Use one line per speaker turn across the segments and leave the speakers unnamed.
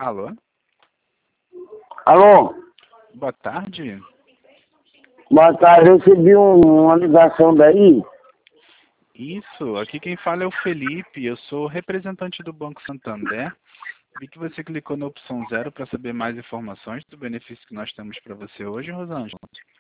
Alô?
Alô?
Boa tarde.
Boa tarde, eu recebi uma ligação daí.
Isso, aqui quem fala é o Felipe, eu sou representante do Banco Santander. Vi que você clicou na opção 0 para saber mais informações do benefício que nós temos para você hoje, Rosângela.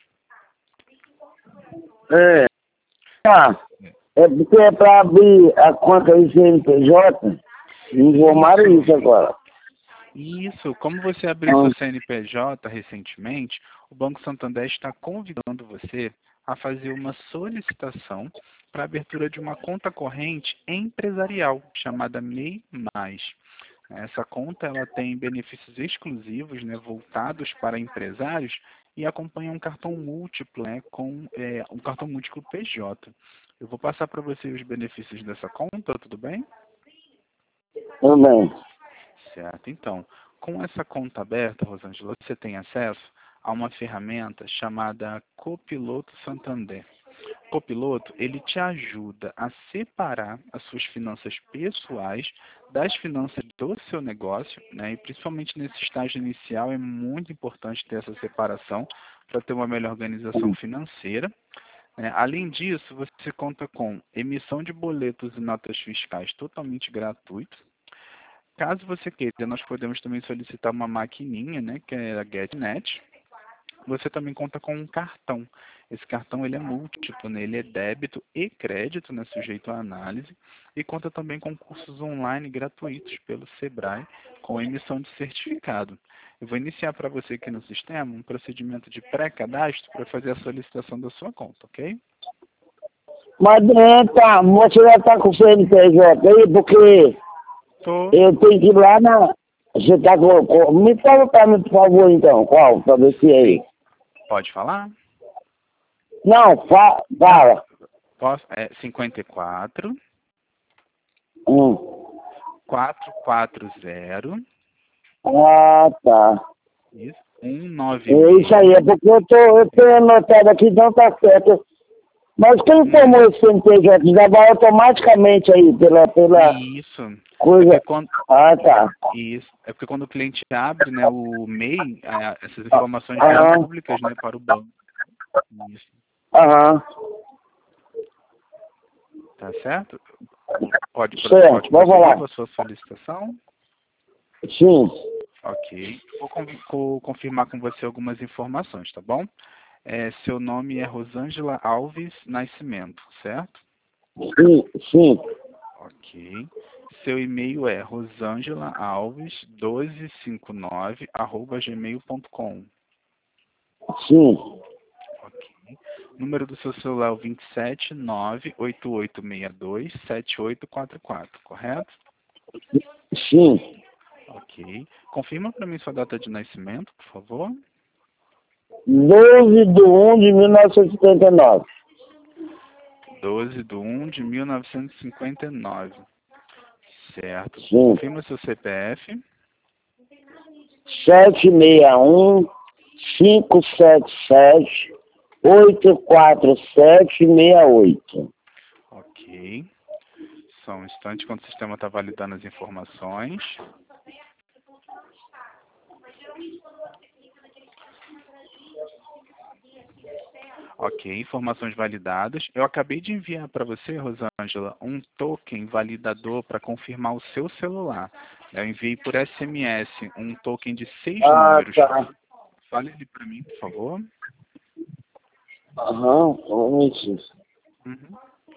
É porque é para abrir a conta aí CNPJ, me informaram isso agora.
Isso, como você abriu seu CNPJ recentemente, o Banco Santander está convidando você a fazer uma solicitação para a abertura de uma conta corrente empresarial, chamada MEI+. Essa conta ela tem benefícios exclusivos, né, voltados para empresários e acompanha um cartão múltiplo, né, com um cartão múltiplo PJ. Eu vou passar para você os benefícios dessa conta, tudo bem?
Tudo bem.
Certo, então, com essa conta aberta, Rosângela, você tem acesso a uma ferramenta chamada Copiloto Santander. Copiloto, ele te ajuda a separar as suas finanças pessoais das finanças do seu negócio, né? E principalmente nesse estágio inicial é muito importante ter essa separação para ter uma melhor organização financeira. Além disso, você conta com emissão de boletos e notas fiscais totalmente gratuitos. Caso você queira, nós podemos também solicitar uma maquininha, né, que é a GetNet. Você também conta com um cartão. Esse cartão ele é múltiplo, né? Ele é débito e crédito, né, sujeito à análise, e conta também com cursos online gratuitos pelo Sebrae, com emissão de certificado. Eu vou iniciar para você aqui no sistema um procedimento de pré-cadastro para fazer a solicitação da sua conta, ok?
Mas você já está com o CNPJ aí, porque eu tenho que ir lá na... Você está com... Me fala para mim, por favor, então, qual, para ver se é aí.
Pode falar?
Não, fala.
Posso? É 54
Hum.
440
Ah, tá.
isso,
É isso aí,
196.
é porque eu tenho anotado aqui, então tá certo. Mas quem tomou esse CNPJ já vai automaticamente aí pela
Isso.
coisa. Ah, tá.
Isso. É porque quando o cliente abre, né, o MEI, essas informações viram públicas, né, para o banco. Isso.
Aham.
Tá certo? Pode
Certo, vamos
prosseguir
lá.
com a sua solicitação?
Sim.
Ok. Vou confirmar com você algumas informações, tá bom? Seu nome é Rosângela Alves Nascimento, certo?
Sim.
Ok. Seu e-mail é rosangela.alves1259@gmail.com.
Sim.
Ok. Número do seu celular é o 27988627844, correto?
Sim.
Ok. Confirma para mim sua data de nascimento, por favor.
12/1/1979.
12/1/1959. Certo.
Sim.
Confirma seu CPF.
761-577-84768.
Ok. Só um instante quando o sistema está validando as informações. Ok, informações validadas. Eu acabei de enviar para você, Rosângela, um token validador para confirmar o seu celular. Eu enviei por SMS um token de 6 números.
Tá.
Fale ele para mim, por favor.
Aham, vamos ver.
Uhum.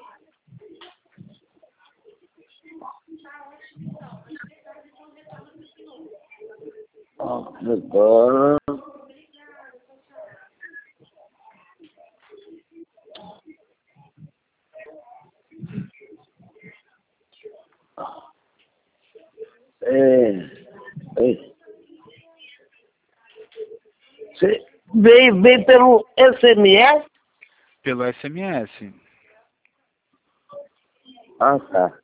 Agora... Você veio pelo SMS?
Pelo SMS.
Ah, tá.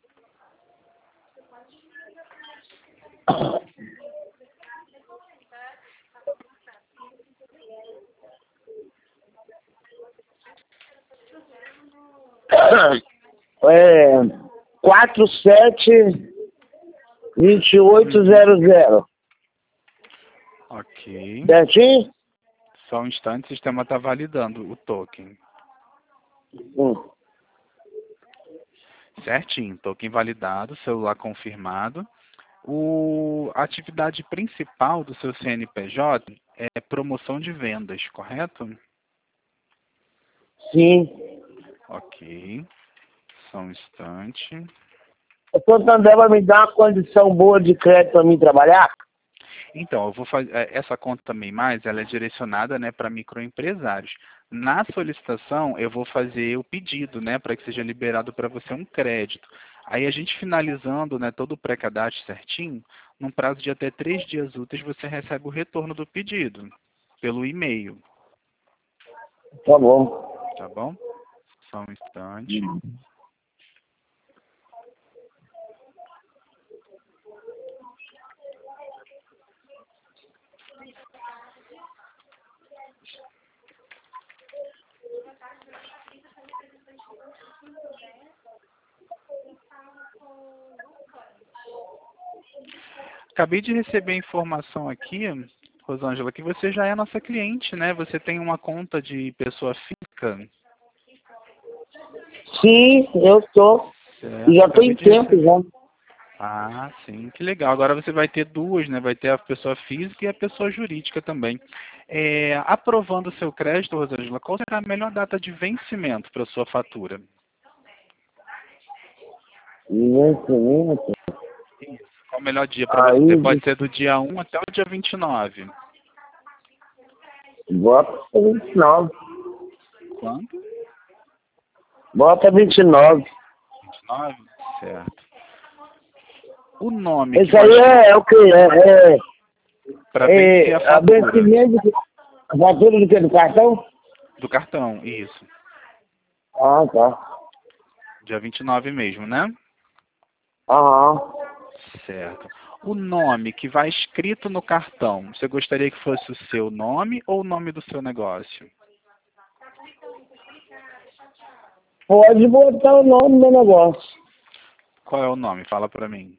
É... 47-2800.
Ok.
Certinho?
Só um instante, o sistema está validando o token. Certinho, token validado, celular confirmado. A atividade principal do seu CNPJ é promoção de vendas, correto?
Sim.
Ok. Só um instante.
O Santander vai me dar uma condição boa de crédito para mim trabalhar?
Então, eu vou fazer essa conta também mais, ela é direcionada, né, para microempresários. Na solicitação, eu vou fazer o pedido, né, para que seja liberado para você um crédito. Aí a gente finalizando, né, todo o pré-cadastro certinho, num prazo de até 3 dias úteis você recebe o retorno do pedido pelo e-mail.
Tá bom.
Tá bom? Só um instante. Acabei de receber a informação aqui, Rosângela, que você já é nossa cliente, né? Você tem uma conta de pessoa física.
Sim, eu tô.
Certo,
Já tem tempo já.
Ah, sim, que legal. Agora você vai ter duas, né? Vai ter a pessoa física e a pessoa jurídica também. Aprovando o seu crédito, Rosângela, qual será a melhor data de vencimento para a sua fatura?
Vencimento.
Isso. Qual o melhor dia para você?
Aí,
Pode ser do dia 1 até o dia 29.
bota 29.
Quanto?
Bota 29.
29? Certo. O nome que
Esse
vai
aí é o quê?
para vencer a
A
fatura
vencimento, a fatura do quê? Do cartão?
do cartão, isso.
Ah, tá.
Dia 29 mesmo, né?
Aham.
Certo. O nome que vai escrito no cartão, você gostaria que fosse o seu nome ou o nome do seu negócio?
Pode botar o nome do negócio.
Qual é o nome? Fala para mim.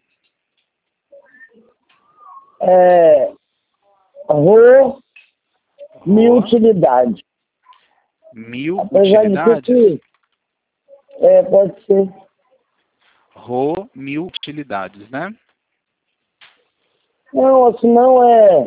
Rô Mil Utilidade.
Mil
Apesar de
utilidades?
pode ser.
Rô Mil Utilidades, né?
Não, senão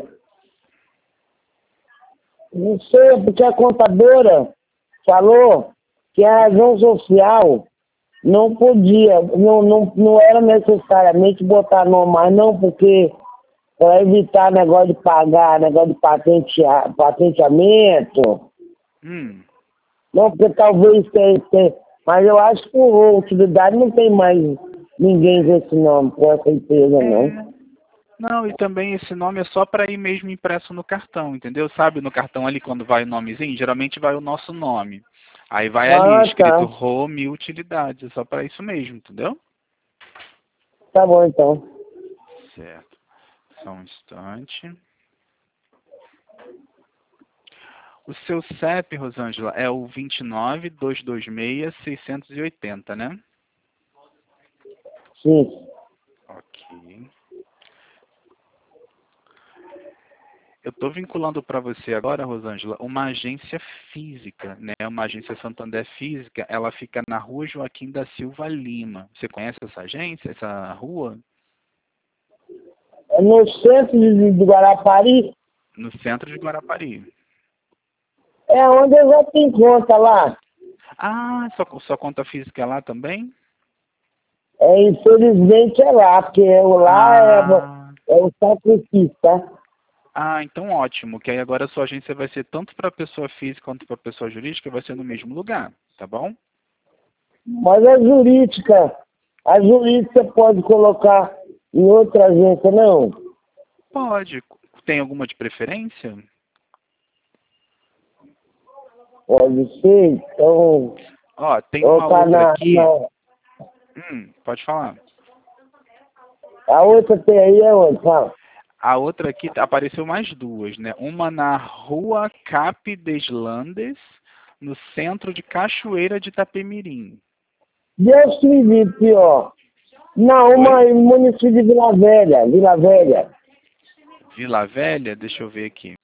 não sei, porque a contadora falou que a razão social não podia, não era necessariamente botar nome, mas não, porque para evitar negócio de pagar, negócio de patenteamento. Não, porque talvez tenha, mas eu acho que por utilidade não tem mais ninguém com esse nome, com essa empresa, não.
Não, e também esse nome é só para ir mesmo impresso no cartão, entendeu? Sabe, no cartão ali quando vai o nomezinho, geralmente vai o nosso nome. Aí vai ali escrito
Tá.
Rô Mil Utilidades, é só para isso mesmo, entendeu?
Tá bom, então.
Certo. Só um instante. O seu CEP, Rosângela, é o 29.226.680, né?
Sim.
Ok. Eu estou vinculando para você agora, Rosângela, uma agência física, né? Uma agência Santander física. Ela fica na rua Joaquim da Silva Lima. Você conhece essa agência, essa rua?
É no centro de Guarapari.
No centro de Guarapari.
É onde eu já tenho conta lá.
Ah, sua conta física é lá também?
Infelizmente é lá, porque lá é o sacrifício, tá?
Ah, então ótimo, que aí agora a sua agência vai ser tanto para pessoa física quanto para pessoa jurídica, vai ser no mesmo lugar, tá bom?
Mas a jurídica pode colocar em outra agência, não?
Pode. Tem alguma de preferência?
Pode ser, então...
Ó, tem uma outra aqui. Pode falar.
A outra tem aí é onde? Fala.
A outra aqui, apareceu mais duas, né? Uma na rua Cap des Landes, no centro de Cachoeira de Itapemirim.
Deus me livre, pior. Não, uma em município de Vila Velha. Vila Velha.
Vila Velha, deixa eu ver aqui.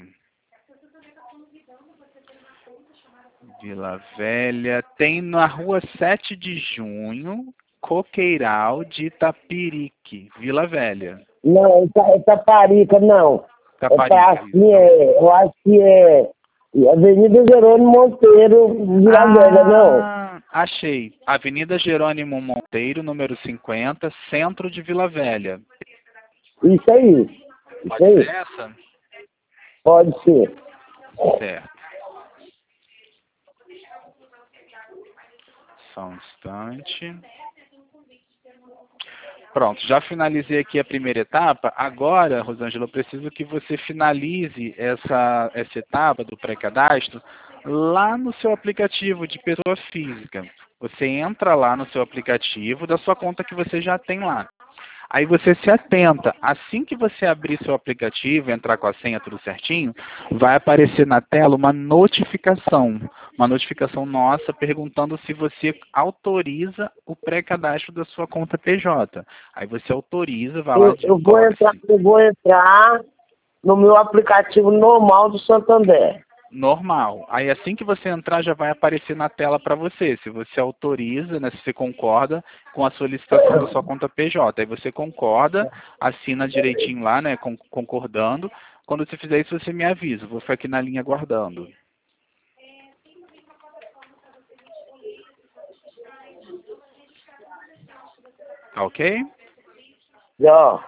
Vila Velha, tem na rua 7 de Junho, Coqueiral de Itapirique, Vila Velha.
Não, Itaparica, não.
Itaparica.
Eu acho que é Avenida Jerônimo Monteiro, Vila Velha, não.
Achei. Avenida Jerônimo Monteiro, número 50, centro de Vila Velha.
Isso aí.
Pode ser essa?
Pode ser.
Certo. Só um instante. Pronto, já finalizei aqui a primeira etapa. Agora, Rosângela, eu preciso que você finalize essa etapa do pré-cadastro lá no seu aplicativo de pessoa física. Você entra lá no seu aplicativo da sua conta que você já tem lá. Aí você se atenta. Assim que você abrir seu aplicativo, entrar com a senha tudo certinho, vai aparecer na tela uma notificação nossa perguntando se você autoriza o pré-cadastro da sua conta PJ. Aí você autoriza, vai lá de
eu vou entrar no meu aplicativo normal do Santander.
Normal. Aí assim que você entrar já vai aparecer na tela para você, se você autoriza, né, se você concorda com a solicitação da sua conta PJ. Aí você concorda, assina direitinho lá, né, concordando. Quando você fizer isso, você me avisa. Vou ficar aqui na linha aguardando. Tá ok?
Já.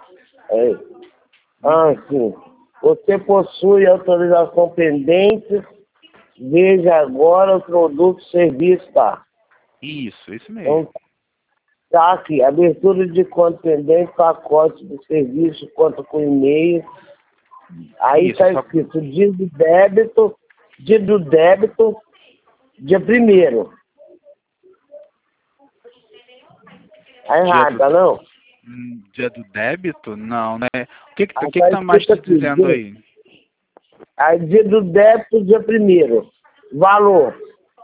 Sim. Você possui autorização pendente. Veja agora o produto serviço, tá?
Isso mesmo.
Então, tá aqui. Abertura de conta pendente, pacote de serviço, conta com e-mail. Aí está escrito dia do débito, dia 1º. Tá errado, tá não?
Dia do débito? Não, né? O que tá mais te dizendo aí?
Aí dia do débito, dia 1º. Valor,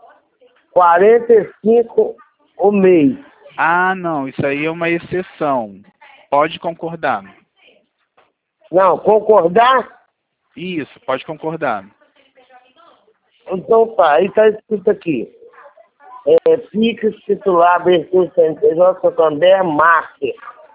45 o mês.
Não, isso aí é uma exceção. Pode concordar.
Não, concordar?
Isso, pode concordar.
Então tá, aí está escrito aqui. Pix, titular, abertura, CNPJ, Santander, Master.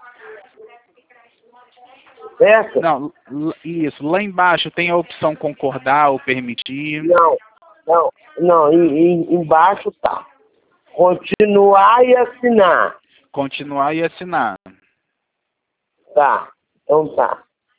Certo?
Não, isso. Lá embaixo tem a opção concordar ou permitir.
Não, embaixo tá. Continuar e assinar.
Continuar e assinar.
Tá, então tá.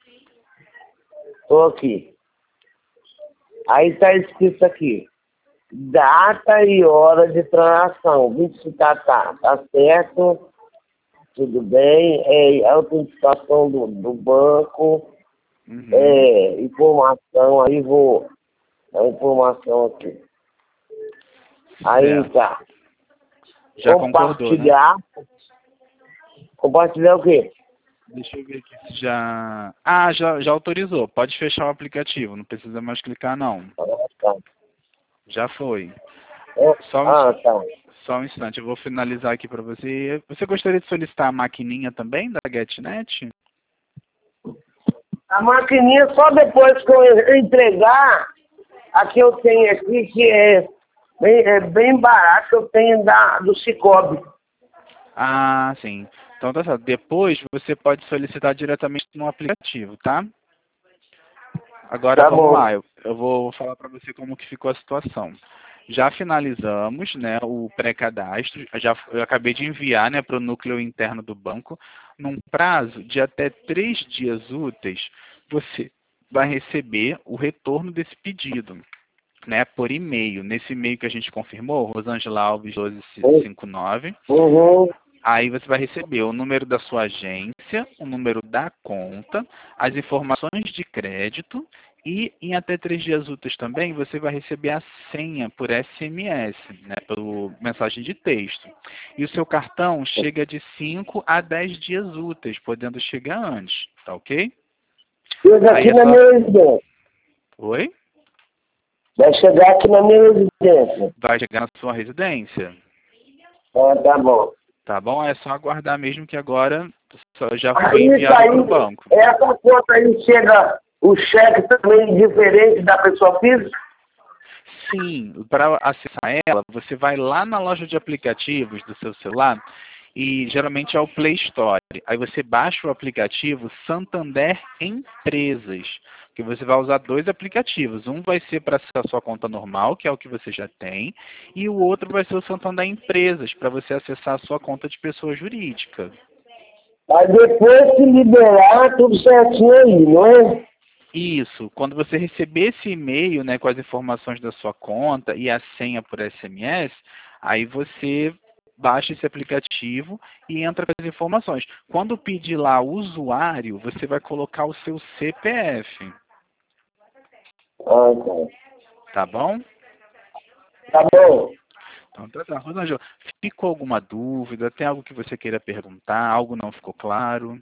Tô aqui. Aí tá escrito aqui. Data e hora de transação. 25 tá certo. Tudo bem. Autenticação do banco. Informação. Aí vou. A informação aqui. Aí tá.
Já compartilhar.
Concordou, né? Compartilhar o quê?
Deixa eu ver aqui se já... já autorizou. Pode fechar o aplicativo. Não precisa mais clicar, não.
Tá.
Já foi.
Tá.
Só um instante. Eu vou finalizar aqui para você. Você gostaria de solicitar a maquininha também da GetNet?
A maquininha só depois que eu entregar a que eu tenho aqui, que é bem barato, eu tenho do Cicobi.
Sim. Então tá certo. Depois você pode solicitar diretamente no aplicativo, tá? Agora
Tá
vamos
bom.
lá. Eu vou falar para você como que ficou a situação. Já finalizamos, né, o pré-cadastro. Eu acabei de enviar, né, para o núcleo interno do banco. Num prazo de até 3 dias úteis, você vai receber o retorno desse pedido, né, por e-mail. Nesse e-mail que a gente confirmou, Rosângela Alves 1259. Aí você vai receber o número da sua agência, o número da conta, as informações de crédito e em até 3 dias úteis também você vai receber a senha por SMS, né, por mensagem de texto. E o seu cartão chega de 5 a 10 dias úteis, podendo chegar antes, tá ok?
Chega aqui na minha residência.
Oi?
Vai chegar aqui na minha residência.
Vai chegar na sua residência.
Tá bom.
Tá bom? É só aguardar mesmo que agora já foi enviado para o banco.
Essa conta aí chega o cheque também é diferente da pessoa física?
Sim, para acessar ela, você vai lá na loja de aplicativos do seu celular e geralmente é o Play Store. Aí você baixa o aplicativo Santander Empresas, que você vai usar dois aplicativos. Um vai ser para a sua conta normal, que é o que você já tem, e o outro vai ser o Santander Empresas, para você acessar a sua conta de pessoa jurídica.
Aí depois que liberar, tudo certinho aí, não é?
Isso, quando você receber esse e-mail, né, com as informações da sua conta e a senha por SMS, aí você baixa esse aplicativo e entra com as informações. Quando pedir lá o usuário, você vai colocar o seu CPF.
Ah, tá.
Tá bom?
Tá bom.
Então, tá. Rosângela, ficou alguma dúvida? Tem algo que você queira perguntar? Algo não ficou claro?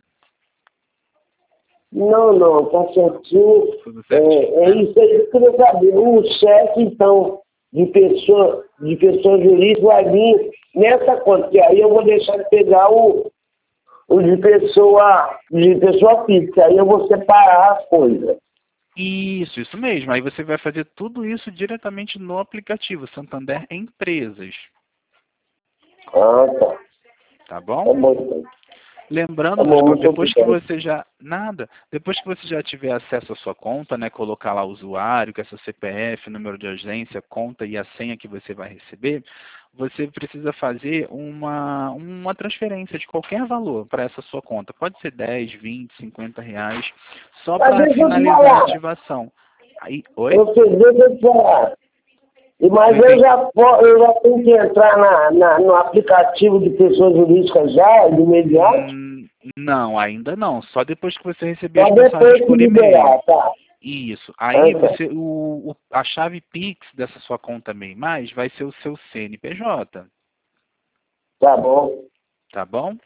Não, tá certinho.
Tudo
É,
certinho,
é
né?
isso aí que eu queria saber. O cheque, então, de pessoa jurídica vai vir nessa conta, que aí eu vou deixar de pegar o de pessoa física, aí eu vou separar as coisas.
Isso mesmo. Aí você vai fazer tudo isso diretamente no aplicativo Santander Empresas.
Ah, tá.
Tá bom?
Tá bom, então.
Lembrando,
Tá bom,
Rosângela,
muito
depois que
obrigado.
você já. Nada. Depois que você já tiver acesso à sua conta, né? Colocar lá o usuário, que é seu CPF, número de agência, conta e a senha que você vai receber, você precisa fazer uma transferência de qualquer valor para essa sua conta. Pode ser 10, 20, 50 reais, só
Mas
para
deixa eu te
finalizar a
falar.
ativação. Aí, oi?
Deixa eu te falar.
Não
Mas
entendi.
eu já tenho que entrar no aplicativo de pessoas jurídicas já, do imediato,
Não, ainda não. Só depois que você receber
só
as mensagens
depois que
por e-mail.
liberar, tá?
Isso.
Ah,
Aí
tá.
você, a chave Pix dessa sua conta MEI+, vai ser o seu CNPJ,
Tá bom.
tá bom?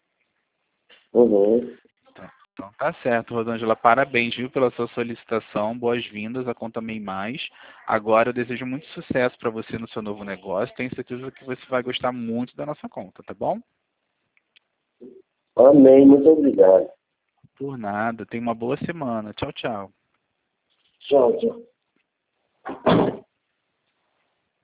Uhum.
Então tá certo, Rosângela. Parabéns, viu, pela sua solicitação. Boas-vindas à conta MEI+. Agora eu desejo muito sucesso para você no seu novo negócio. Tenho certeza que você vai gostar muito da nossa conta, tá bom?
Amém, muito obrigado.
Por nada. Tenha uma boa semana. Tchau, tchau.
Tchau, tchau.